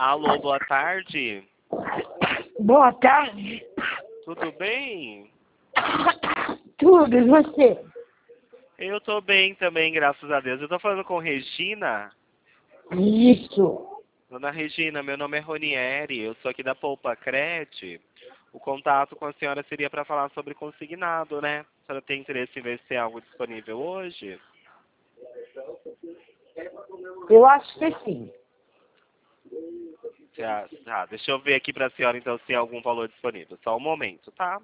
Alô, boa tarde. Boa tarde. Tudo bem? Tudo, e você? Eu tô bem também, graças a Deus. Eu tô falando com Regina. Isso. Dona Regina, meu nome é Ronieri, eu sou aqui da Poupa Cred. O contato com a senhora seria para falar sobre consignado, né? A senhora tem interesse em ver se tem algo disponível hoje? Eu acho que sim. Deixa eu ver aqui para a senhora então se tem algum valor disponível. Só um momento, tá?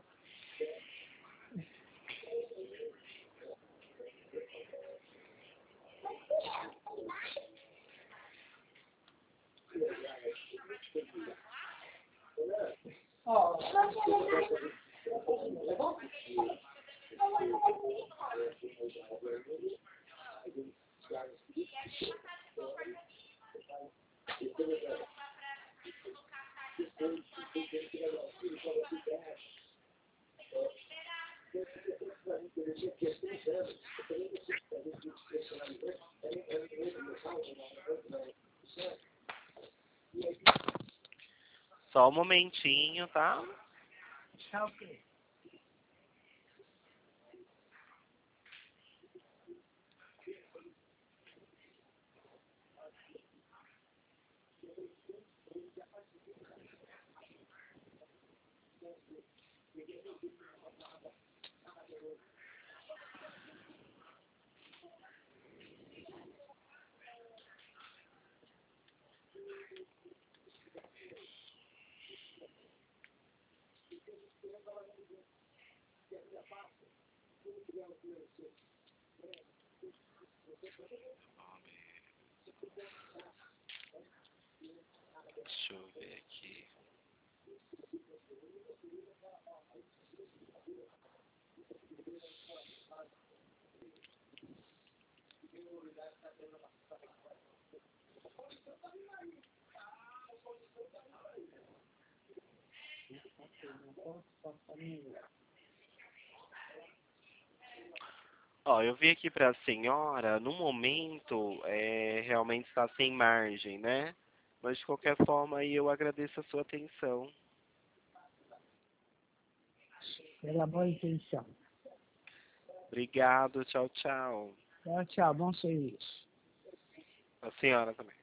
Só um momentinho, tá? Deixa eu ver aqui. Ó, eu vi aqui para a senhora, no momento, realmente está sem margem, né? Mas de qualquer forma, aí eu agradeço a sua atenção. Pela boa intenção. Obrigado, tchau, tchau. Tchau, tchau. Bom serviço. A senhora também.